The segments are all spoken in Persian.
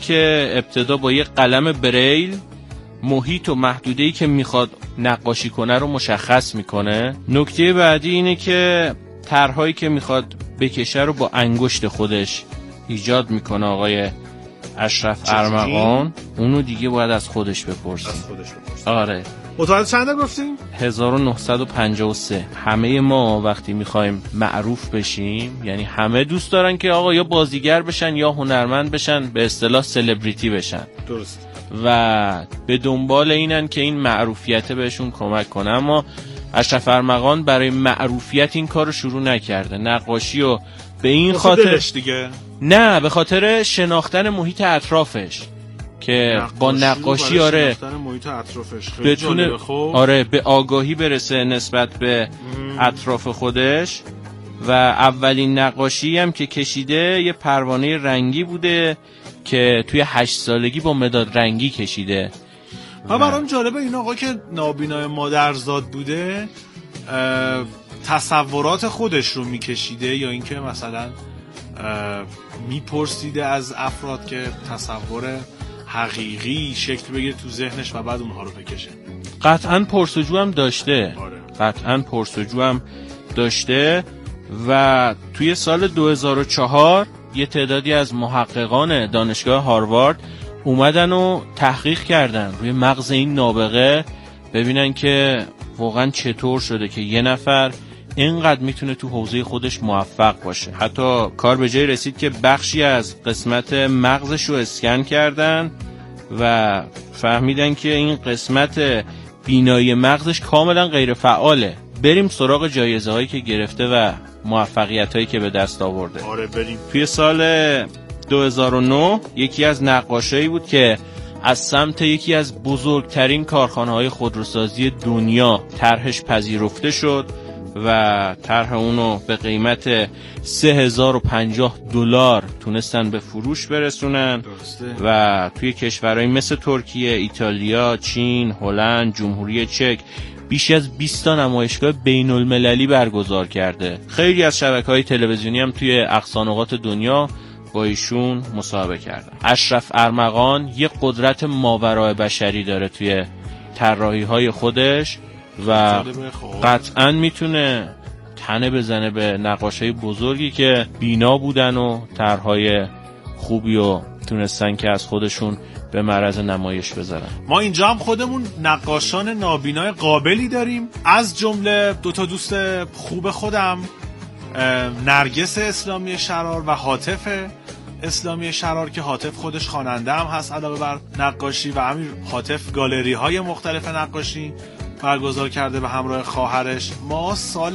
که ابتدا با یه قلم بریل محیط و محدوده‌ای که میخواد نقاشی کنه رو مشخص میکنه. نکته بعدی اینه که طرح‌هایی که میخواد بکشه رو با انگشت خودش ایجاد میکنه آقای اشرف ارمغان. اونو دیگه باید از خودش بپرسیم. آره. متولد چنده گفتیم؟ 1953. همه ما وقتی میخوایم معروف بشیم، یعنی همه دوست دارن که آقا یا بازیگر بشن یا هنرمند بشن، به اصطلاح سلبریتی بشن. درست. و به دنبال اینن که این معروفیت بهشون کمک کنه. اما اشرف ارمغان برای معروفیت این کارو شروع نکرده. نقاشی رو به این خاطر دیگه نه، به خاطر شناختن محیط اطرافش که با نقاشی بتونه به آگاهی برسه نسبت به اطراف خودش. و اولین نقاشی هم که کشیده یه پروانه رنگی بوده که توی 8 سالگی با مداد رنگی کشیده. برام جالبه این آقا که نابینای مادرزاد بوده تصورات خودش رو میکشیده یا اینکه مثلا میپرسیده از افراد که تصور حقیقی شکل بگیره تو ذهنش و بعد اونها رو بکشه. قطعاً پرسجو هم داشته. و توی سال 2004 یه تعدادی از محققان دانشگاه هاروارد اومدن و تحقیق کردن روی مغز این نابغه، ببینن که واقعا چطور شده که یه نفر اینقدر میتونه تو حوزه خودش موفق باشه. حتی کار به جای رسید که بخشی از قسمت مغزش رو اسکن کردن و فهمیدن که این قسمت بینایی مغزش کاملا غیر فعاله. بریم سراغ جایزه هایی که گرفته و موفقیت هایی که به دست آورده. آره بریم. توی سال 2009 یکی از نقاشایی بود که از سمت یکی از بزرگترین کارخانه‌های خودروسازی دنیا طرحش پذیرفته شد و طرح اونو به قیمت $3050 تونستن به فروش برسونن. درسته. و توی کشورهای مثل ترکیه، ایتالیا، چین، هلند، جمهوری چک بیش از 20 تا نمایشگاه بین المللی برگزار کرده. خیلی از شبکه‌های تلویزیونی هم توی اقصانقاط دنیا با ایشون مصاحبه کردن. اشرف ارمغان یه قدرت ماورای بشری داره توی طراحی‌های خودش و قطعاً میتونه تنه بزنه به نقاشای بزرگی که بینا بودن و طرح‌های خوبی و تونستن که از خودشون به معرض نمایش بذارن. ما اینجا هم خودمون نقاشان نابینای قابلی داریم، از جمله 2 دوست خوب خودم، نرگس اسلامی شرار و حاتف اسلامی شرار که حاتف خودش خواننده هم هست علاوه بر نقاشی و همین حاتف گالری های مختلف نقاشی برگزار کرده به همراه خواهرش. ما سال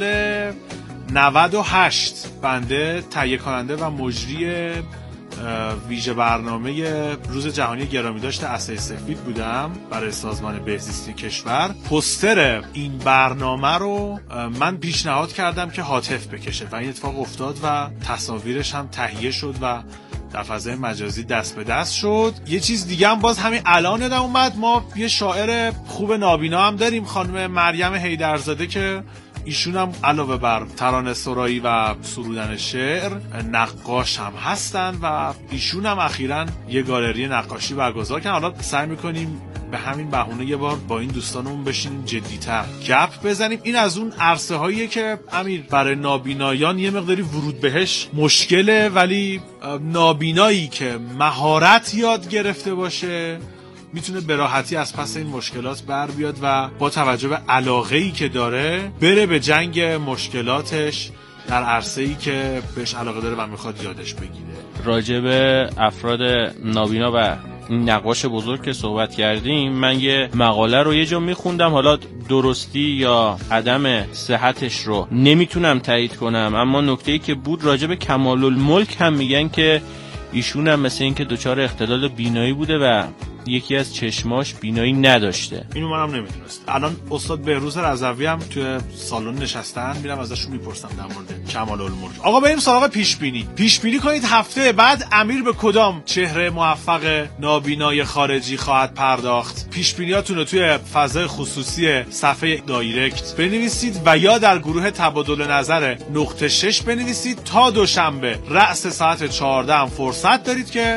98 بنده تهیه کننده و مجری ویژه برنامه روز جهانی گرامی داشته عصای سفید بودم برای سازمان بهزیستی کشور. پوستر این برنامه رو من پیشنهاد کردم که حاتف بکشه و این اتفاق افتاد و تصاویرش هم تهیه شد و در فضای مجازی دست به دست شد. یه چیز دیگه هم باز همین الان یادم اومد، ما یه شاعر خوب نابینا هم داریم، خانم مریم حیدرزاده، که ایشون هم علاوه بر ترانه سرایی و سرودن شعر نقاش هم هستن و ایشون هم اخیراً یه گالری نقاشی برگزار کردن. حالا سعی میکنیم به همین بهونه یه بار با این دوستانمون بشینیم جدی‌تر گپ بزنیم. این از اون عرصه هاییه که امیر برای نابینایان یه مقداری ورود بهش مشکله، ولی نابینایی که مهارت یاد گرفته باشه میتونه به راحتی از پس این مشکلات بر بیاد و با توجه به علاقه‌ای که داره بره به جنگ مشکلاتش در عرصه‌ای که بهش علاقه داره و میخواد یادش بگیره. راجع به افراد نابینا و این نقاش بزرگ که صحبت کردیم، من یه مقاله رو یه جا میخوندم، حالا درستی یا عدم صحتش رو نمیتونم تایید کنم، اما نکته‌ای که بود راجع به کمال الملک هم میگن که ایشون هم مثل این که دچار اختلال بینایی بوده و یکی از چشماش بینایی نداشته. اینو منم نمیدونستم. الان استاد بهروز رضوی هم توی سالن نشستن، میرم ازشون میپرسم در مورد کمال الملک. آقا بریم سراغ پیش بینی کنید هفته بعد امیر به کدام چهره موفق نابینای خارجی خواهد پرداخت. پیش بینیاتون رو توی فضای خصوصی صفحه دایرکت بنویسید و یا در گروه تبادل نظر نقطه 6 بنویسید. تا دوشنبه رأس ساعت 14 هم فرصت دارید که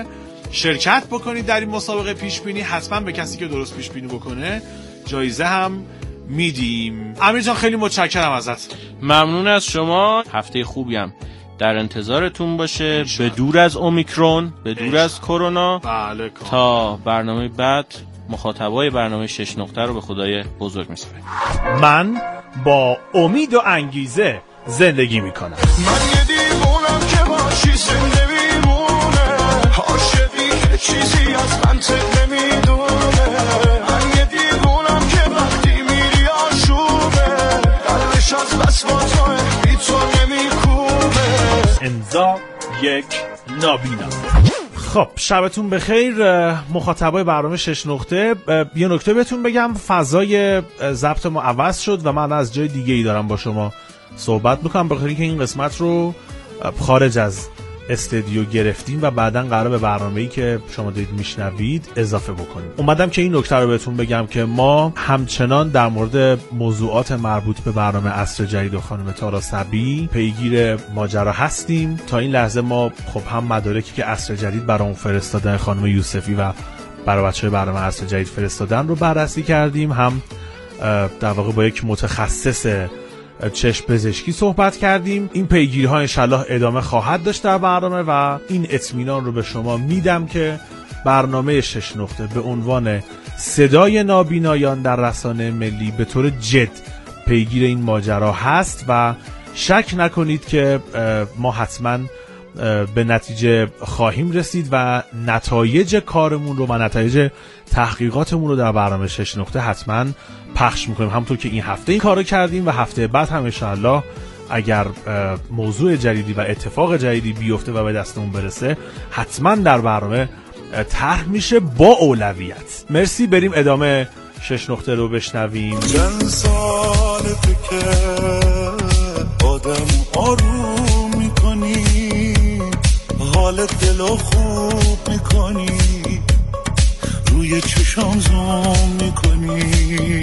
شرکت بکنید در این مسابقه پیش بینی. حتما به کسی که درست پیش بینی بکنه جایزه هم میدیم. امیر جان خیلی متشکرم ازت. ممنون از شما. هفته خوبی هم در انتظارتون باشه، به دور از اومیکرون، به دور از کرونا. بله. تا برنامه بعد مخاطبای برنامه 6 نقطه رو به خدای بزرگ میسپارم. من با امید و انگیزه زندگی میکنم. من یه دیوونم که باشی زنده میمونه، عاشقی که چیزی از من نمیدونه. من یه دیوونم که وقتی میری آشوبه، قلبش از بس با توه بی تو نمیکوبه. امضا یک نابینا. خب شبتون بخیر مخاطبای برنامه 6 نقطه. یه نکته بهتون بگم، فضای ضبط ما عوض شد و من از جای دیگه ای دارم با شما صحبت میکنم، بخاطر اینکه این قسمت رو خارج از استودیو گرفتیم و بعداً قرار به برنامه‌ای که شما دارید میشنوید اضافه بکنیم. اومدم که این نکته رو بهتون بگم که ما همچنان در مورد موضوعات مربوط به برنامه عصر جدید و خانم تارا صبی پیگیر ماجرا هستیم. تا این لحظه ما خب هم مدارکی که عصر جدید برام فرستادن خانم یوسفی و برای بچه‌های برنامه عصر جدید فرستادن رو بررسی کردیم، هم در واقع با یک متخصص چشم پزشکی صحبت کردیم. این پیگیری ها انشالله ادامه خواهد داشت در برنامه و این اطمینان رو به شما میدم که برنامه 6 نقطه به عنوان صدای نابینایان در رسانه ملی به طور جد پیگیر این ماجرا هست و شک نکنید که ما حتما به نتیجه خواهیم رسید و نتایج کارمون رو و نتایج تحقیقاتمون رو در برنامه 6 نقطه حتما پخش میکنیم، همونطور که این هفته این کارو کردیم و هفته بعد هم انشاءالله اگر موضوع جدیدی و اتفاق جدیدی بیفته و به دستمون برسه حتما در برنامه طرح میشه با اولویت. مرسی. بریم ادامه 6 نقطه رو بشنویم. چند سالته که آدم آروم میکنی، حال دلو خوب میکنی، روی چشام زوم میکنی.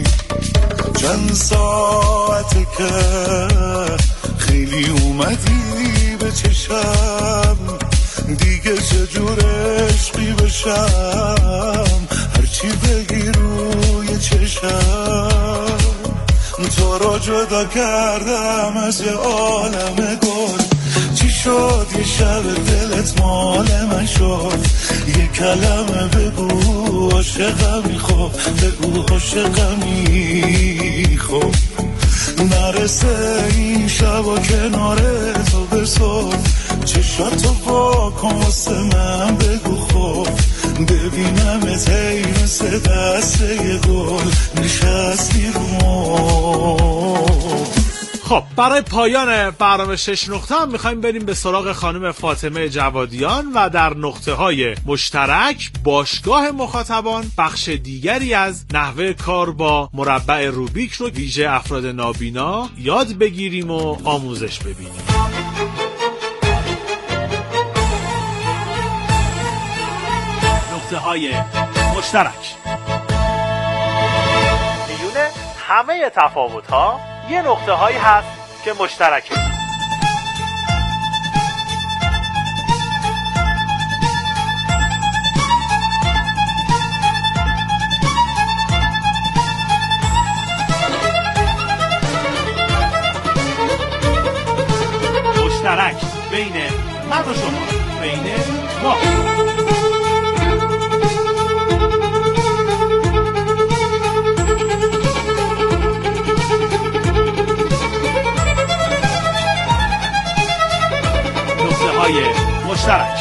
چند ساعته که خیلی اومدی به چشم، دیگه چجور عشقی بشم، هرچی بگی روی چشم. تو را جدا کردم از یه عالم گل، چی شد یه شب دلت مال من شد، یه کلمه بگو عاشقمی، خب بگو عاشقمی، خب نرسه این شب و کنار تو بسر، چشاتو با کن واسه من بگو، خب ببینم ای مثل دسته گل نشستی رو. خب برای پایان برنامه 6 نقطه هم میخوایم بریم به سراغ خانم فاطمه جوادیان و در نقطه های مشترک باشگاه مخاطبان بخش دیگری از نحوه کار با مربع روبیک رو ویژه افراد نابینا یاد بگیریم و آموزش ببینیم. نقطه های مشترک. میونه همه تفاوت ها یه نقطه هایی هست که مشترکه. مشترک بین من و شما، بین ما. مشترک.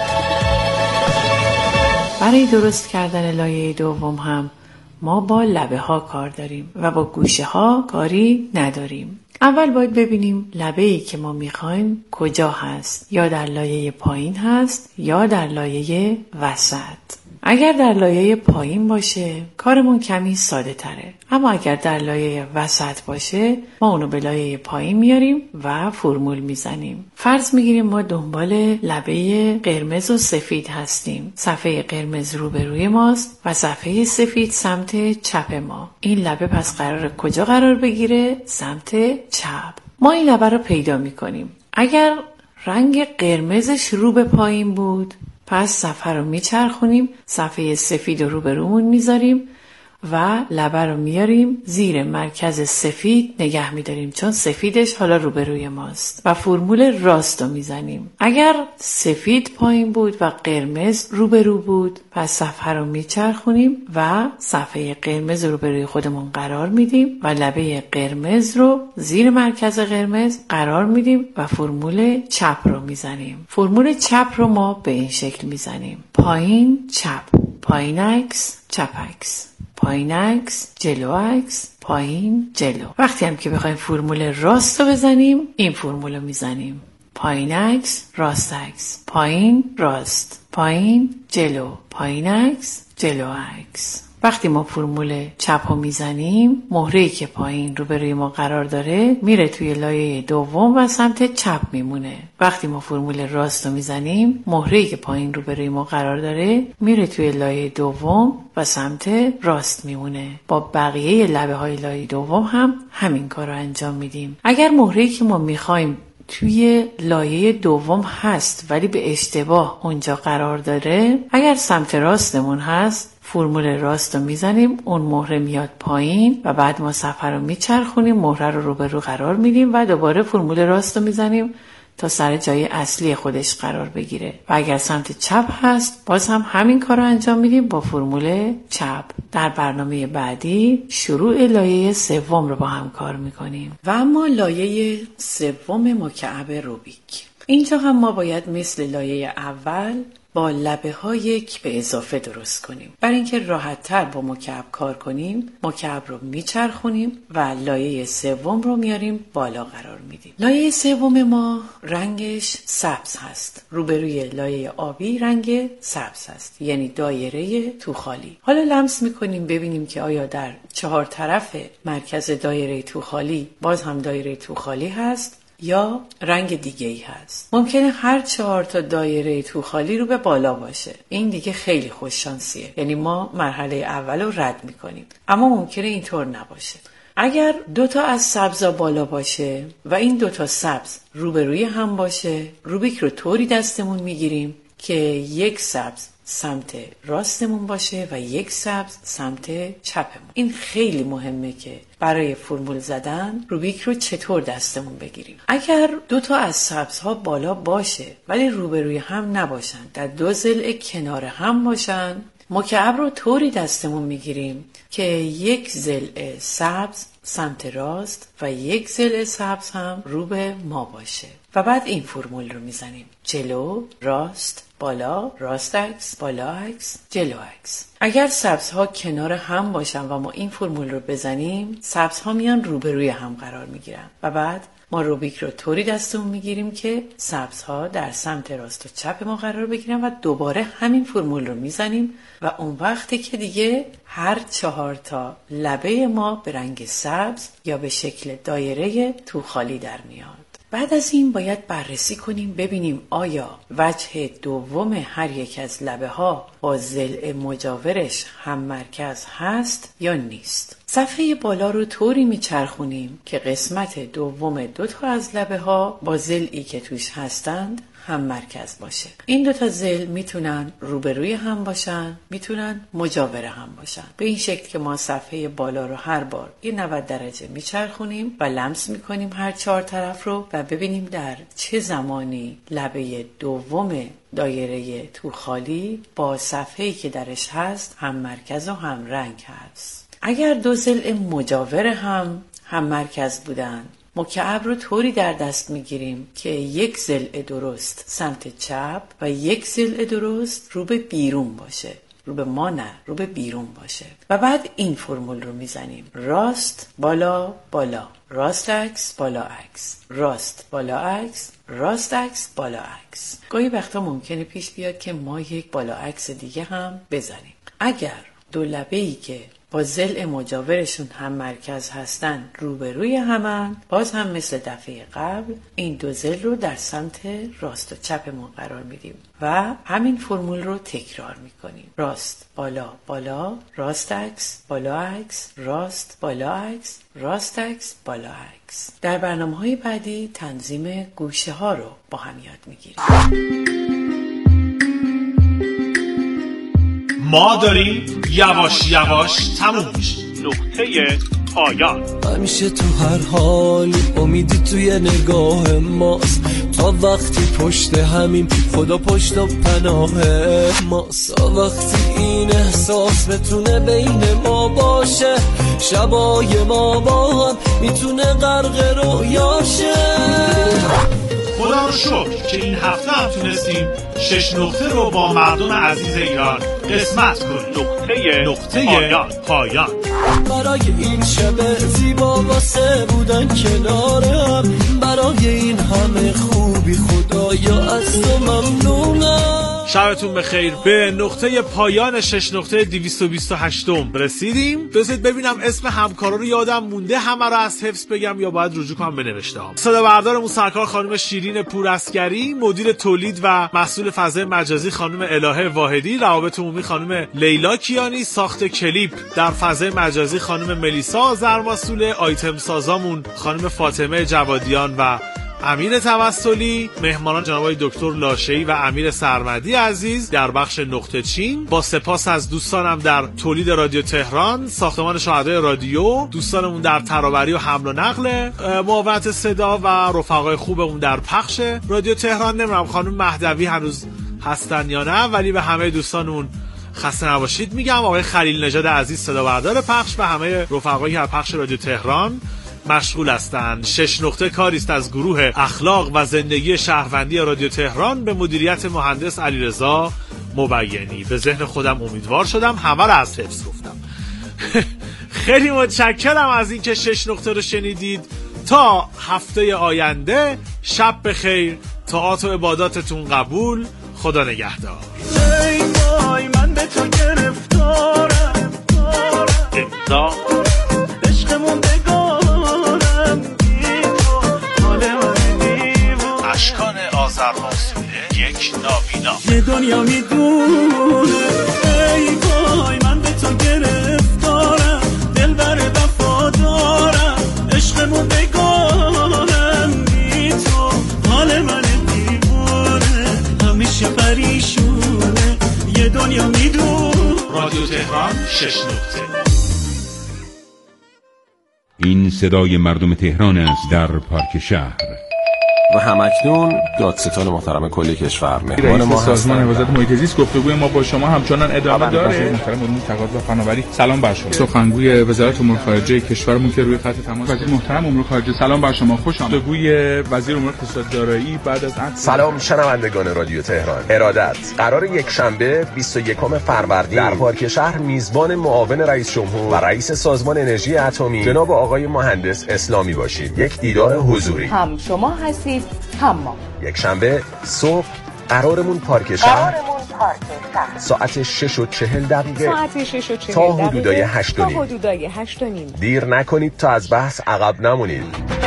برای درست کردن لایه دوم هم ما با لبه ها کار داریم و با گوشه ها کاری نداریم. اول باید ببینیم لبه‌ای که ما میخوایم کجا هست، یا در لایه پایین هست یا در لایه وسط. اگر در لایه پایین باشه کارمون کمی ساده تره، اما اگر در لایه وسط باشه ما اونو به لایه پایین میاریم و فرمول میزنیم. فرض میگیریم ما دنبال لبه قرمز و سفید هستیم. صفحه قرمز روبروی ماست و صفحه سفید سمت چپ ما. این لبه پس قراره کجا قرار بگیره؟ سمت چپ. ما این لبه رو پیدا میکنیم. اگر رنگ قرمزش رو به پایین بود پس صفحه رو میچرخونیم، صفحه سفید رو روبرومون میذاریم و لبه رو میاریم زیر مرکز سفید نگه میداریم، چون سفیدش حالا روبروی ماست، و فرمول راست رو میزنیم. اگر سفید پایین بود و قرمز روبرو بود، پس صفحه رو میچرخونیم و صفحه قرمز روبروی خودمون قرار میدیم و لبه قرمز رو زیر مرکز قرمز قرار میدیم و فرمول چپ رو میزنیم. فرمول چپ رو ما به این شکل میزنیم: پایین چپ، پایین عکس، چپ عکس، پایین عکس، جلو عکس، پایین جلو. وقتی هم که بخوایم فرمول راست رو بزنیم، این فرمول رو میزنیم: پایین عکس، راست عکس، پایین راست، پایین جلو، پایین عکس، جلو عکس. وقتی ما فرمول چپ رو میزنیم، مهره‌ای که پایین روبروی ما قرار داره میره توی لایه دوم و سمت چپ میمونه. وقتی ما فرمول راست رو میزنیم، مهره‌ای که پایین روبروی ما قرار داره میره توی لایه دوم و سمت راست میمونه. با بقیه لبه های لایه دوم هم همین کار رو انجام میدیم. اگر مهره‌ای که ما میخوایم توی لایه دوم هست ولی به اشتباه اونجا قرار داره، اگر سمت راستمون هست فرمول راست رو میزنیم، اون مهره میاد پایین و بعد ما صفحه رو میچرخونیم، مهره رو روبرو قرار میدیم و دوباره فرمول راست رو میزنیم تا سر جای اصلی خودش قرار بگیره. و اگر سمت چپ هست باز هم همین کار رو انجام میدیم با فرمول چپ. در برنامه بعدی شروع لایه سوم رو با هم کار میکنیم. و اما لایه سوم مکعب روبیک. اینجا هم ما باید مثل لایه اول با لبه ها یک به اضافه درست کنیم. برای اینکه راحت تر با مکعب کار کنیم، مکعب رو میچرخونیم و لایه سوم رو میاریم بالا قرار میدیم. لایه سوم ما رنگش سبز هست. روبروی لایه آبی رنگ سبز هست، یعنی دایره توخالی. حالا لمس میکنیم ببینیم که آیا در 4 طرف مرکز دایره توخالی باز هم دایره توخالی هست یا رنگ دیگه ای هست. ممکنه هر 4 تا دایره توخالی رو به بالا باشه. این دیگه خیلی خوششانسیه، یعنی ما مرحله اول رو رد میکنیم. اما ممکنه اینطور نباشه. اگر 2 تا از سبزا بالا باشه و این 2 تا سبز روبروی هم باشه، روبیک رو طوری دستمون میگیریم که یک سبز سمت راستمون باشه و یک سبز سمت چپمون. این خیلی مهمه که برای فرمول زدن روبیک رو چطور دستمون بگیریم. اگر 2 تا از سبزها بالا باشه ولی روبروی هم نباشن، در 2 ضلع کنار هم باشن، مکعب رو طوری دستمون میگیریم که یک ضلع سبز سمت راست و یک ضلع سبز هم رو به ما باشه و بعد این فرمول رو میزنیم: جلو، راست، بالا، راست عکس، بالا عکس، جلو عکس. اگر سبزها کنار هم باشن و ما این فرمول رو بزنیم، سبزها میان روبروی هم قرار میگیرن و بعد ما روبیک رو طوری دستمون میگیریم که سبزها در سمت راست و چپ ما قرار بگیرن و دوباره همین فرمول رو میزنیم و اون وقتی که دیگه هر 4 تا لبه ما به رنگ سبز یا به شکل دایره توخالی در میاد. بعد از این باید بررسی کنیم ببینیم آیا وجه دوم هر یک از لبه ها با ضلع مجاورش هم مرکز هست یا نیست. صفحه بالا رو طوری میچرخونیم که قسمت دوم 2 تا از لبه ها با ضلعی که توش هستند هم مرکز باشه. این 2 تا ضلع میتونن روبروی هم باشن، میتونن مجاور هم باشن. به این شکل که ما صفحه بالا رو هر بار یه 90 درجه میچرخونیم و لمس میکنیم هر 4 طرف رو و ببینیم در چه زمانی لبه دوم دایره توخالی با صفحه‌ای که درش هست هم مرکز و هم رنگ هست. اگر 2 ضلع مجاور هم مرکز بودن، مکعب رو طوری در دست میگیریم که یک ضلع درست سمت چپ و یک ضلع درست رو به بیرون باشه. رو به ما نه، رو به بیرون باشه. و بعد این فرمول رو میزنیم: راست، بالا، بالا، راست عکس، بالا عکس، راست، بالا عکس، راست عکس، بالا عکس. گاهی وقتا ممکنه پیش بیاد که ما یک بالا عکس دیگه هم بزنیم. اگر 2 لبه‌ای که با ضلع مجاورشون هم مرکز هستن روبروی همن، باز هم مثل دفعه قبل این 2 ضلع رو در سمت راست و چپمون قرار میدیم و همین فرمول رو تکرار میکنیم: راست، بالا، بالا، راست عکس، بالا عکس، راست، بالا عکس، راست عکس، بالا عکس. در برنامه‌های بعدی تنظیم گوشه ها رو با هم یاد میگیریم. ما داریم یواش یواش تموم میشه. نقطه پایان. همیشه تو هر حالی امیدی توی نگاه ماست، تا وقتی پشت همیم خدا پشت و پناه ماست، تا وقتی این احساس بتونه بین ما باشه، شبای ما با هم میتونه غرق رویاشه. خدا رو شکر که این هفته هم تونستیم 6 نقطه رو با مردم عزیز ایران قسمت کنیم. نقطه پایان. برای این شب زیبا واسه بودن کنارم، برای این همه خوبی خدایا از تو ممنونم. شبتون بخیر. به نقطه پایان 6 نقطه 228 رسیدیم. بذارید ببینم اسم همکارا رو یادم مونده همه رو از حفظ بگم یا باید رجوع کنم به نوشته ها. صدا بردارمون سرکار خانم شیرین پورعسکری، مدیر تولید و مسئول فضای مجازی خانم الهه واحدی، روابط عمومی خانم لیلا کیانی، ساخت کلیپ در فضای مجازی خانم ملیسا زرماسوله، آیتم سازامون خانم فاطمه جوادیان و امیر توسلی، مهمانان جناب دکتر لاشه‌ای و امیر سرمدی عزیز در بخش نقطه چین. با سپاس از دوستانم در تولید رادیو تهران، ساختمان شهدای رادیو، دوستانمون در ترابری و حمل و نقل، معاونت صدا و رفقای خوبمون در پخش رادیو تهران. نمیدونم خانم مهدوی هنوز هستن یا نه، ولی به همه دوستانمون خسته نباشید میگم. آقای خلیل نژاد عزیز صدا بردار پخش و همه رفقایی که پخش رادیو تهران مشغول هستند. 6 نقطه کاری است از گروه اخلاق و زندگی شهروندی رادیو تهران به مدیریت مهندس علیرضا مبینی. به ذهن خودم امیدوار شدم، همه رو از حفظ گفتم. خیلی متشکرم از اینکه 6 نقطه رو شنیدید. تا هفته آینده شب بخیر، طاعات و عباداتتون قبول، خدا نگهدار. ای وای من به تو گرفتارم، امضا عشقمون بگارم بی تو حال من دیوون. اشکان آذرماسوله، یک نابینا. یه دنیا میدونه ای وای من به تو گرفتارم، دلبر وفادارم، عشقمون بگارم بی تو حال من دیوونه، همیشه پریشونه، یه دنیا میدونه. رادیو تهران 6 نقطه. این صدای مردم تهران است در پارک شهر. و همکنون دادستان محترم کل کشور مهمان ما سازمان حفاظت محیط زیست گفتگوی ما با شما همچنان ادامه داره. محترم علوم تقاعد و فناوری، سلام بر شما. سخنگوی وزارت امور خارجه کشورمون که روی خط تماس، وزیر محترم امور خارجه، سلام بر شما، خوش آمدید. گفتگوی وزیر امور اقتصاد دارایی بعد از سلام شنوندگان رادیو تهران. ارادت قرار یک شنبه 21 فروردین در پارک شهر میزبان معاون رئیس جمهور و رئیس سازمان انرژی اتمی جناب آقای مهندس اسلامی باشید. یک دیدار حضوری. هم شما هستید هم ما. یک شنبه صبح قرارمون پارک شهر ساعت 6:40 تا حدودای 8:30. دیر نکنید تا از بحث عقب نمونید.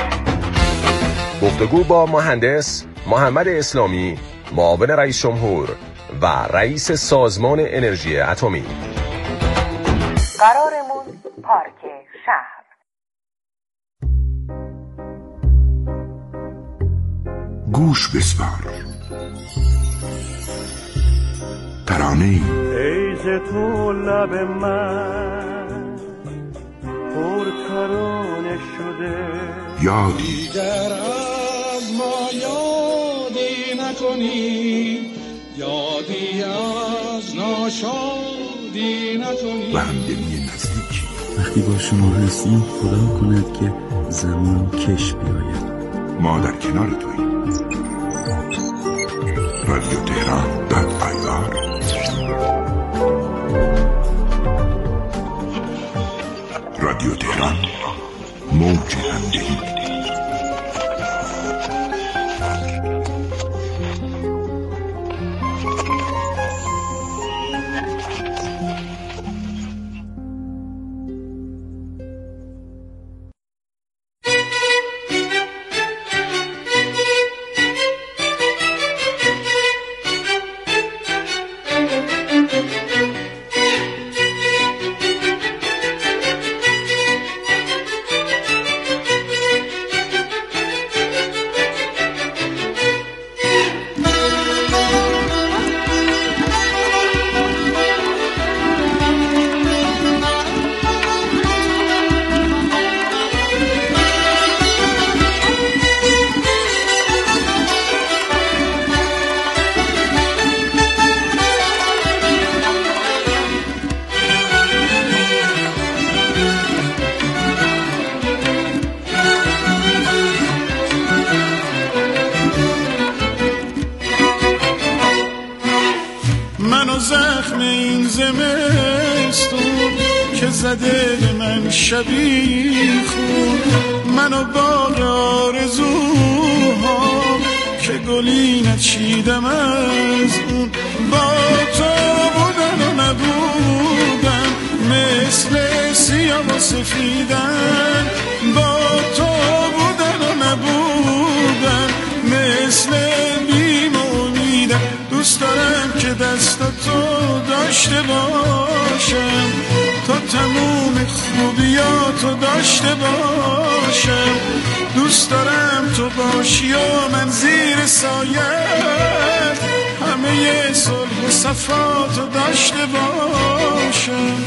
گفتگو با مهندس محمد اسلامی، معاون رئیس جمهور و رئیس سازمان انرژی اتمی. قرارمون پارک شهر. گوش بسپار. ترانه‌ای ایز تو لب من پر ترانه شده، یادی دیگر از ما یادی نکنی، یادی از ناشادی نکنی و همدلی نزدیکی. وقتی با شما هستیم خدا کند که زمان کش بیاید. ما در کنار توییم. رادیو تهران .ir. رادیو تهران، موج همدلی. این زمستون که زده به من شبی خون، منو باغ آرزوها که گلی نچیدم از اون. با تو بودن و نبودن مثل سیاه و سفیدن، با تو بودن و نبودن مثل بیم و امیدن. دوست دارم که دستاتو داشته باشم تا تموم خوبیاتو داشته باشم. دوست دارم تو باشی و من زیر سایت همه صلح و صفاتو داشته باشم.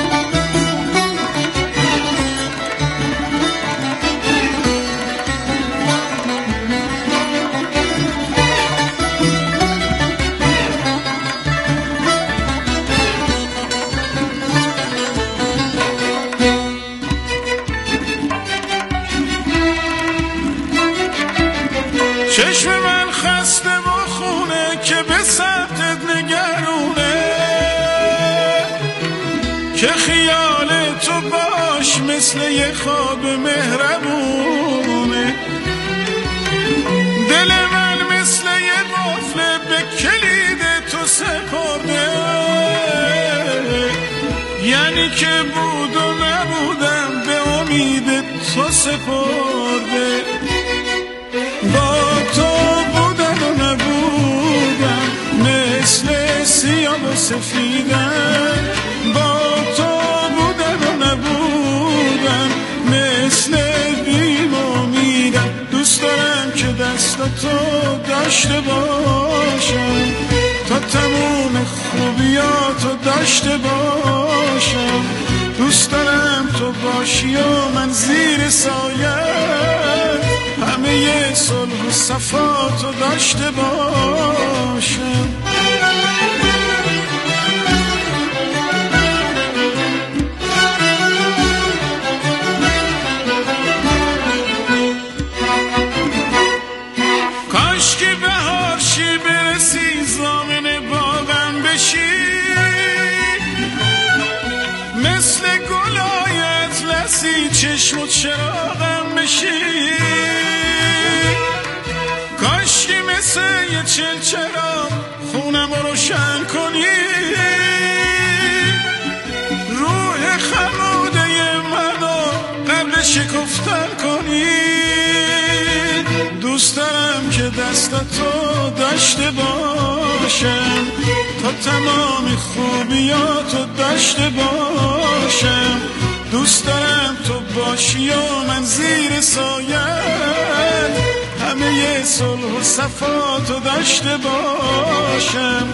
چشم من خسته و خونه که به سمتت نگرونه، که خیال تو باش مثل یه خواب مهربونه. دل من مثل یه قفل به کلید تو سپرده، یعنی که بود و نبودم به امید تو سپرده. با تو بودن و نبودن مثل سیاه و سفیدن، با تو بودن و نبودن مثل بیم و امیدن. دوست دارم که دستاتو داشته باشم تا تموم خوبیاتو داشته باشم. دوست دارم تو باشی و من زیر سایت همه صلح و صفاتو داشته باشم. کاش که بهار شی برسی زامن باغم بشی، مثل گلای اطلسی چشم و چراغم بشی. کاش که مثل یه چلچراغ خونم رو روشن کنی، روح خموده منو قبل شکفتن کنی. دوست دارم که دستاتو داشته باشم تا تمام خوبیاتو داشته باشم. دوست دارم تو باشی و من زیر سایت همه صلح و صفاتو داشته باشم.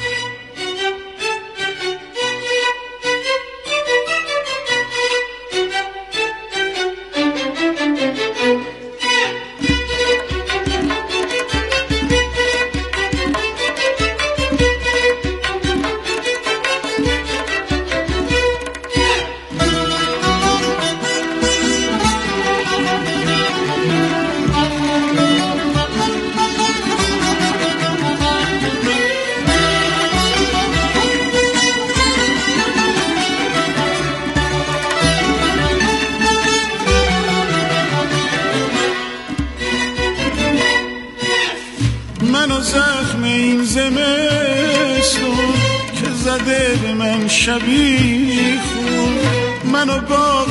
منو زخم این زمستون که زده به من شبی خون، منو باغ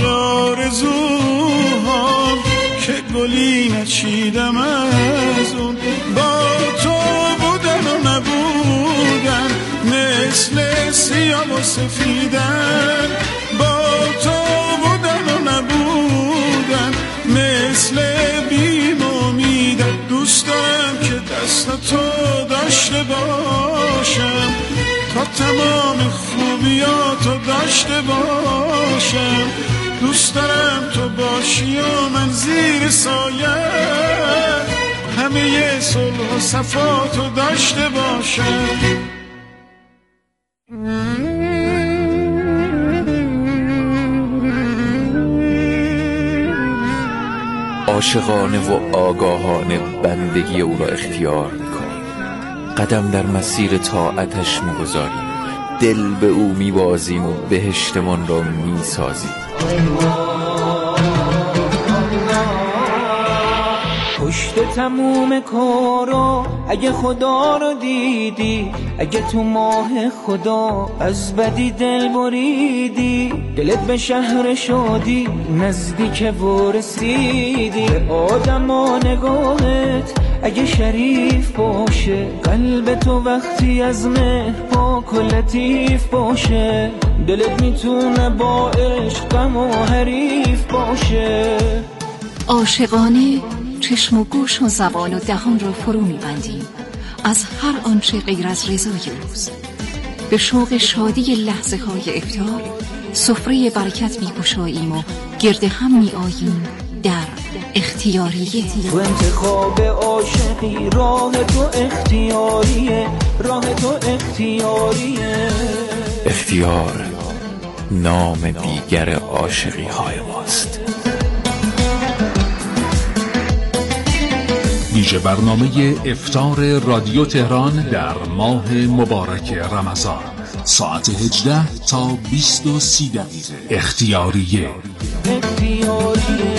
آرزوهام که گلی نچیدم از اون. با تو بودن و نبودن مثل سیاه و سفیدن، با تو بودن و نبودن مثل بیم و امیدن. دوست دارم که دستاتو داشته باشم تا تمام خوبیاتو داشته باشم. دوست دارم تو باشی و من زیر سایت همه صلح و صفاتو داشته باشم. عاشقانه و آگاهانه بندگی او را اختیار می‌کنیم، قدم در مسیر طاعتش می‌گذاریم، دل به او میبازیم و بهشتمان را میسازیم. پشت تموم کارا اگه خدا رو دیدی، اگه تو ماه خدا از بدی دل بریدی، دلت به شهر شادی نزدیک و رسیدی، آدم و نگاهت اگه شریف باشه، قلب تو وقتی از مهر پاک و لطیف باشه، دلت میتونه با عشق غم و حریف باشه. عاشقانه چشم و گوش و زبان و دهان را فرو می‌بندیم از هر آنچه غیر از رضای اوست. به شوق شادی لحظه های افطار سفره برکت می‌گشاییم و گرد هم می‌آییم در اختیاریه. تو انتخاب عاشقی راه تو اختیاریه، راه تو اختیاریه. اختیار نام دیگر عاشقی های ماست. ویژه برنامه افطار رادیو تهران در ماه مبارک رمضان، ساعت 18 تا 20:30 اختیاریه.